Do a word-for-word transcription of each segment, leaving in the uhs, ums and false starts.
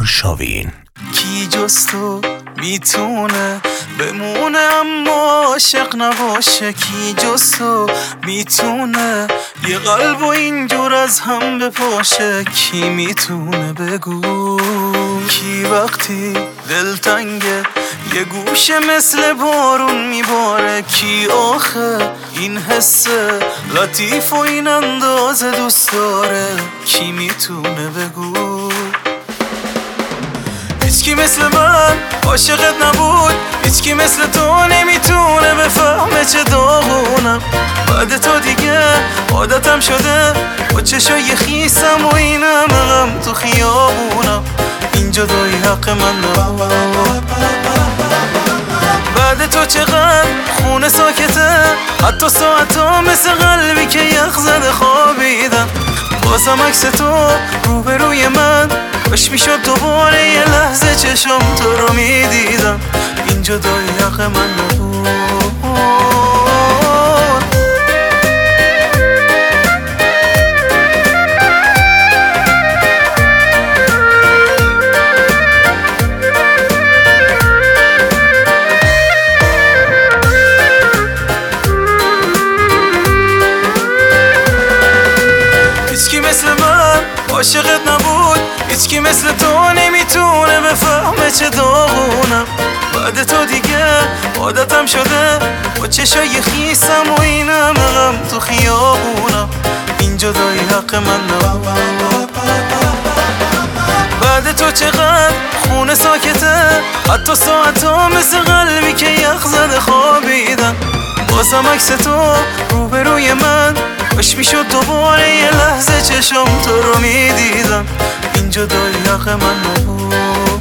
آرشاوین. کی جز تو میتونه بمونه اما عاشق نباشه؟ کی جز تو میتونه یه قلب و اینجور از هم بپاشه؟ کی میتونه بگو کی وقتی دلتنگه یه گوشه مثل بارون میباره؟ کی آخه این حسه لطیف و این اندازه دوست داره؟ کی میتونه بگو؟ هیچکی مثل من عاشقت نبود، هیچکی مثل تو نمیتونه بفهمه چه داغونم. بعد تو دیگه عادتم شده با چشای خیسم و این همه غم تو خیابونم. این جدایی حق من نبود. بعد تو چقدر خونه ساکته، حتی ساعتا مثل قلبی که یخ زده خوابیدم. بازم عکس تو روبروی من، کاش میشد دوباره یه لحظه چشم تو رو میدیدم. این جدایی حق من نبود. هیچکی مثل من عاشقت نبود، هیچکی مثل تو نمیتونه بفهمه چه داغونم. بعد تو دیگه عادتم شده با چشای خیسم و این همه غم تو خیابونم. این جدایی حق من نبود. بعد تو چقدر خونه ساکته، حتی ساعتا مثل قلبی که یخ زده خوابیدم. بازم عکس تو روبروی من، کاش میشد دوباره یه لحظه چشم تو رو میدیدم. این جدایی حق من نبود.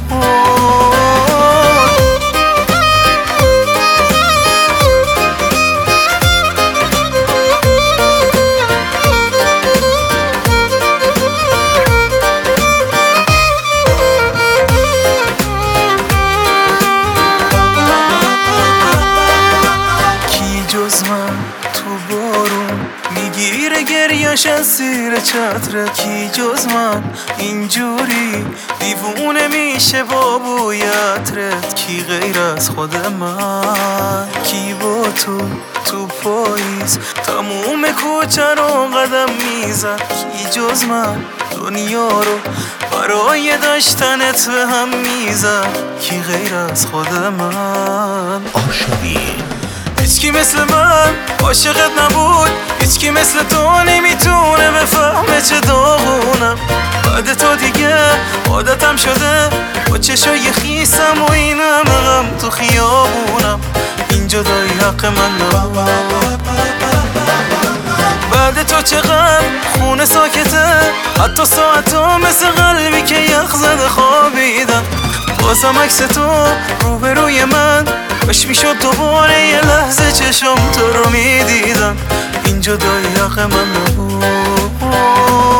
کی جز من تو بارون میگیره گریش از زیر چتره؟ کی جز من اینجوری دیوونه میشه با بوی عطرت؟ کی غیر از خود من؟ کی با تو تو پاییز تموم کوچه رو قدم میزد؟ کی جز من دنیا رو برای داشتنت به هم میزد؟ کی غیر از خود من؟ آرشاوین. هیچکی مثل من عاشقت نبود، هیچکی مثل تو نمیتونه بفهمه چه داغونم. بعد تو دیگه عادتم شده با چشای خیسم و این همه غم تو خیابونم. این جدایی حق من نبود. بعد تو چقدر خونه ساکته، حتی ساعتا مثل قلبی که یخ زده خوابیدم. بازم عکس تو روبروی من، کاش میشد دوباره یه لحظه چشم تو رو میدیدم. این جدایی حق من نبود.